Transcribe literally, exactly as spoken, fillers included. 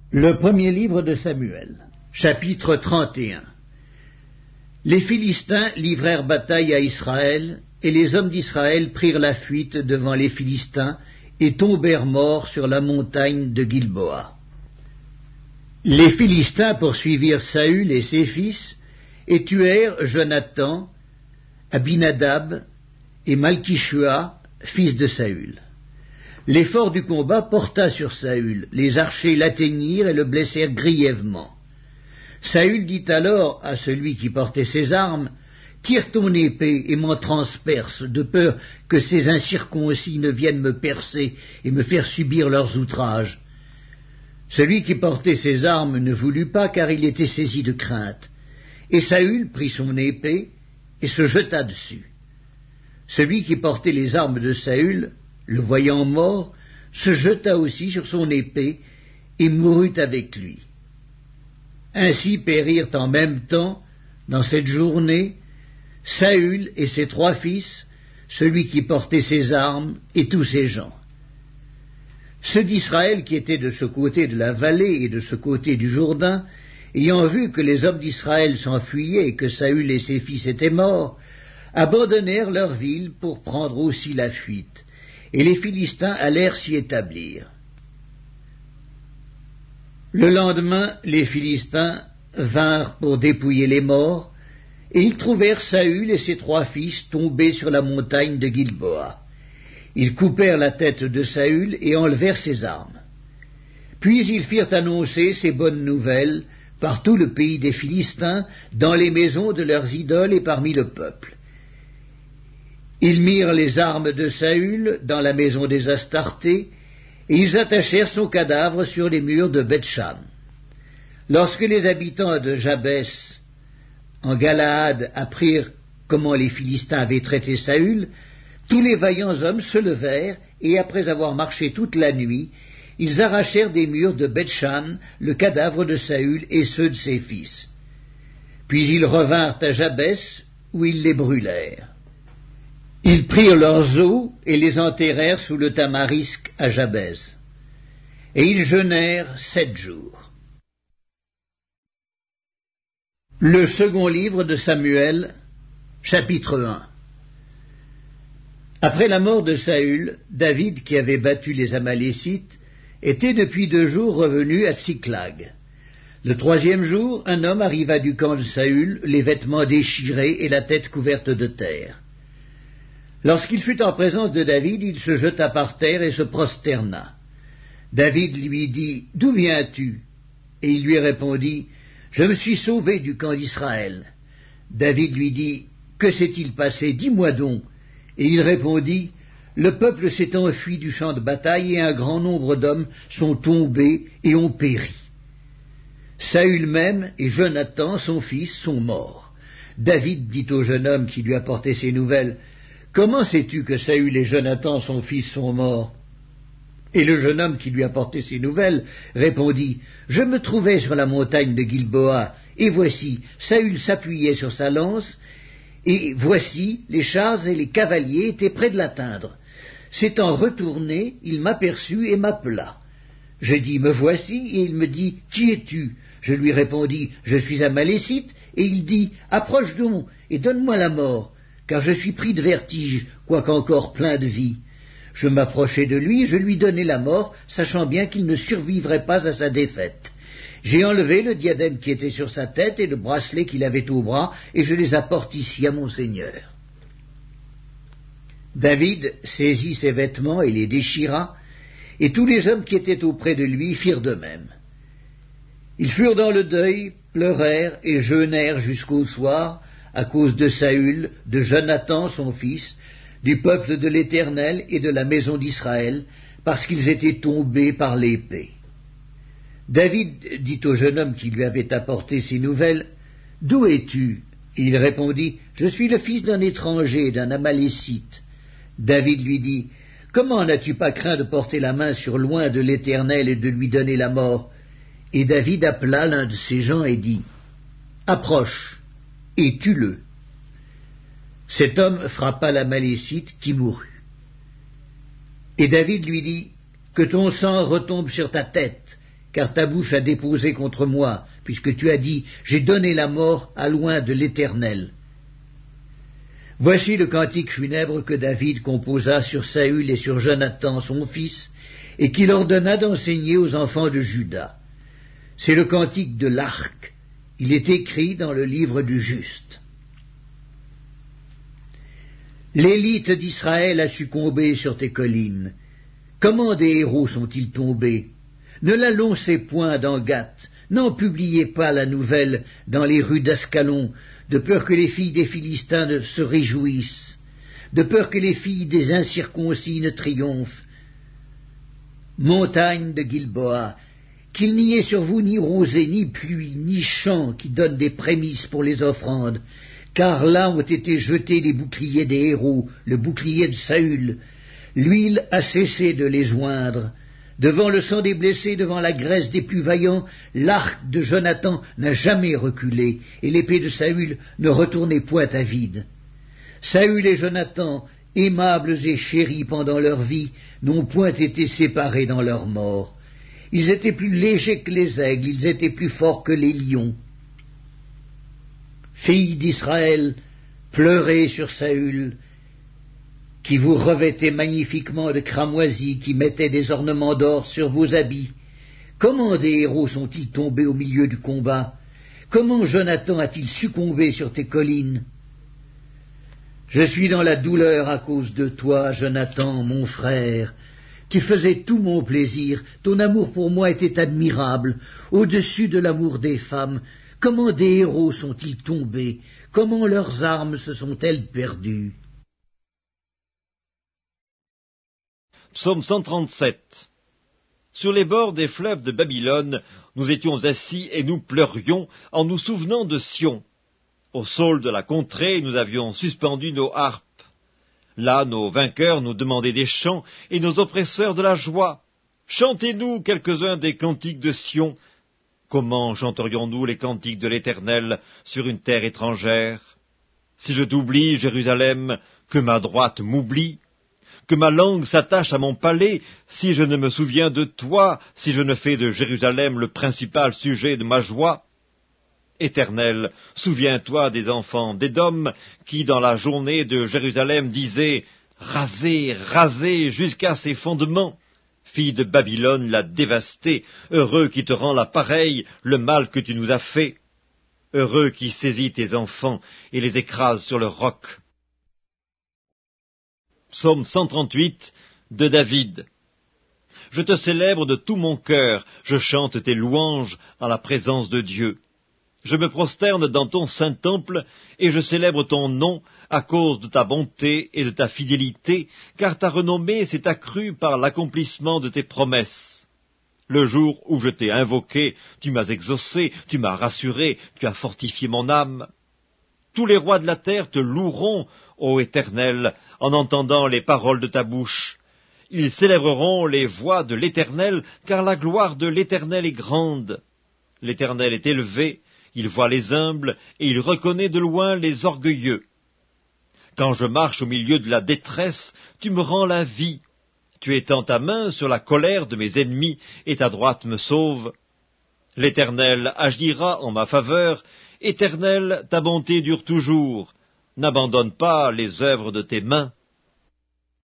Le premier livre de Samuel, chapitre trente et un. Les Philistins livrèrent bataille à Israël, et les hommes d'Israël prirent la fuite devant les Philistins et tombèrent morts sur la montagne de Gilboa. Les Philistins poursuivirent Saül et ses fils, et tuèrent Jonathan, Abinadab et Malchishua, fils de Saül. L'effort du combat porta sur Saül, les archers l'atteignirent et le blessèrent grièvement. Saül dit alors à celui qui portait ses armes, « Tire ton épée et m'en transperce, de peur que ces incirconcis ne viennent me percer et me faire subir leurs outrages. » Celui qui portait ses armes ne voulut pas, car il était saisi de crainte. Et Saül prit son épée et se jeta dessus. Celui qui portait les armes de Saül, le voyant mort, se jeta aussi sur son épée et mourut avec lui. Ainsi périrent en même temps, dans cette journée, Saül et ses trois fils, celui qui portait ses armes et tous ses gens. Ceux d'Israël qui étaient de ce côté de la vallée et de ce côté du Jourdain, ayant vu que les hommes d'Israël s'enfuyaient et que Saül et ses fils étaient morts, abandonnèrent leur ville pour prendre aussi la fuite, et les Philistins allèrent s'y établir. Le lendemain, les Philistins vinrent pour dépouiller les morts, et ils trouvèrent Saül et ses trois fils tombés sur la montagne de Gilboa. Ils coupèrent la tête de Saül et enlevèrent ses armes. Puis ils firent annoncer ces bonnes nouvelles par tout le pays des Philistins, dans les maisons de leurs idoles et parmi le peuple. Ils mirent les armes de Saül dans la maison des Astartés, et ils attachèrent son cadavre sur les murs de Beth-Shan. Lorsque les habitants de Jabès, en Galaad, apprirent comment les Philistins avaient traité Saül, tous les vaillants hommes se levèrent, et après avoir marché toute la nuit, ils arrachèrent des murs de Beth-Shan le cadavre de Saül et ceux de ses fils. Puis ils revinrent à Jabès, où ils les brûlèrent. Ils prirent leurs os et les enterrèrent sous le tamarisque à Jabès. Et ils jeûnèrent sept jours. Le second livre de Samuel, chapitre un. Après la mort de Saül, David, qui avait battu les Amalécites, était depuis deux jours revenu à Tsiklag. Le troisième jour, un homme arriva du camp de Saül, les vêtements déchirés et la tête couverte de terre. Lorsqu'il fut en présence de David, il se jeta par terre et se prosterna. David lui dit, « D'où viens-tu » Et il lui répondit, « Je me suis sauvé du camp d'Israël. » David lui dit, « Que s'est-il passé? Dis-moi donc. » Et il répondit, « Le peuple s'est enfui du champ de bataille et un grand nombre d'hommes sont tombés et ont péri. Saül même et Jonathan, son fils, sont morts. » David dit au jeune homme qui lui apportait ces nouvelles, « Comment sais-tu que Saül et Jonathan, son fils, sont morts ?» Et le jeune homme qui lui apportait ces nouvelles répondit, « Je me trouvais sur la montagne de Gilboa, et voici, Saül s'appuyait sur sa lance, et voici, les chars et les cavaliers étaient près de l'atteindre. S'étant retourné, il m'aperçut et m'appela. Je dis, « Me voici », et il me dit, « Qui es-tu » Je lui répondis, « Je suis Amalécite », et il dit, « Approche donc, et donne-moi la mort, car je suis pris de vertige, quoiqu'encore plein de vie. » Je m'approchai de lui, je lui donnai la mort, sachant bien qu'il ne survivrait pas à sa défaite. J'ai enlevé le diadème qui était sur sa tête et le bracelet qu'il avait au bras, et je les apporte ici à mon seigneur. David saisit ses vêtements et les déchira, et tous les hommes qui étaient auprès de lui firent de même. Ils furent dans le deuil, pleurèrent et jeûnèrent jusqu'au soir, à cause de Saül, de Jonathan son fils, du peuple de l'Éternel et de la maison d'Israël, parce qu'ils étaient tombés par l'épée. David dit au jeune homme qui lui avait apporté ces nouvelles, « D'où es-tu » Et il répondit, « Je suis le fils d'un étranger, d'un Amalécite. » David lui dit, « Comment n'as-tu pas craint de porter la main sur loin de l'Éternel et de lui donner la mort ?» Et David appela l'un de ses gens et dit, « Approche, et tue-le. » Cet homme frappa l'Amalécite qui mourut. Et David lui dit, « Que ton sang retombe sur ta tête. » car ta bouche a déposé contre moi, puisque tu as dit, j'ai donné la mort à loin de l'Éternel. Voici le cantique funèbre que David composa sur Saül et sur Jonathan son fils, et qu'il ordonna d'enseigner aux enfants de Juda. C'est le cantique de l'arc. Il est écrit dans le livre du juste. L'élite d'Israël a succombé sur tes collines. Comment des héros sont-ils tombés? Ne l'annoncez point dans Gath, n'en publiez pas la nouvelle dans les rues d'Ascalon, de peur que les filles des Philistins ne se réjouissent, de peur que les filles des incirconcis ne triomphent. Montagne de Gilboa, qu'il n'y ait sur vous ni rosée, ni pluie, ni champ qui donnent des prémices pour les offrandes, car là ont été jetés les boucliers des héros, le bouclier de Saül. L'huile a cessé de les joindre. Devant le sang des blessés, devant la graisse des plus vaillants, l'arc de Jonathan n'a jamais reculé, et l'épée de Saül ne retournait point à vide. Saül et Jonathan, aimables et chéris pendant leur vie, n'ont point été séparés dans leur mort. Ils étaient plus légers que les aigles, ils étaient plus forts que les lions. Filles d'Israël, pleurez sur Saül, qui vous revêtait magnifiquement de cramoisis, qui mettait des ornements d'or sur vos habits. Comment des héros sont-ils tombés au milieu du combat? Comment Jonathan a-t-il succombé sur tes collines? Je suis dans la douleur à cause de toi, Jonathan, mon frère. Tu faisais tout mon plaisir, ton amour pour moi était admirable, au-dessus de l'amour des femmes. Comment des héros sont-ils tombés? Comment leurs armes se sont-elles perdues? Psaume cent trente-sept. Sur les bords des fleuves de Babylone, nous étions assis et nous pleurions en nous souvenant de Sion. Au saule de la contrée, nous avions suspendu nos harpes. Là, nos vainqueurs nous demandaient des chants et nos oppresseurs de la joie. Chantez-nous quelques-uns des cantiques de Sion. Comment chanterions-nous les cantiques de l'Éternel sur une terre étrangère? Si je t'oublie, Jérusalem, que ma droite m'oublie, que ma langue s'attache à mon palais, si je ne me souviens de toi, si je ne fais de Jérusalem le principal sujet de ma joie. Éternel, souviens-toi des enfants d'Édom, qui dans la journée de Jérusalem disaient « Rasez, rasez jusqu'à ses fondements ». Fille de Babylone l'a dévastée, heureux qui te rend la pareille, le mal que tu nous as fait. Heureux qui saisit tes enfants et les écrase sur le roc. Psaume cent trente-huit de David. Je te célèbre de tout mon cœur, je chante tes louanges en la présence de Dieu. Je me prosterne dans ton saint temple, et je célèbre ton nom à cause de ta bonté et de ta fidélité, car ta renommée s'est accrue par l'accomplissement de tes promesses. Le jour où je t'ai invoqué, tu m'as exaucé, tu m'as rassuré, tu as fortifié mon âme. Tous les rois de la terre te loueront, ô Éternel, en entendant les paroles de ta bouche. Ils célébreront les voies de l'Éternel, car la gloire de l'Éternel est grande. L'Éternel est élevé, il voit les humbles, et il reconnaît de loin les orgueilleux. Quand je marche au milieu de la détresse, tu me rends la vie. Tu étends ta main sur la colère de mes ennemis, et ta droite me sauve. L'Éternel agira en ma faveur. Éternel, ta bonté dure toujours. N'abandonne pas les œuvres de tes mains.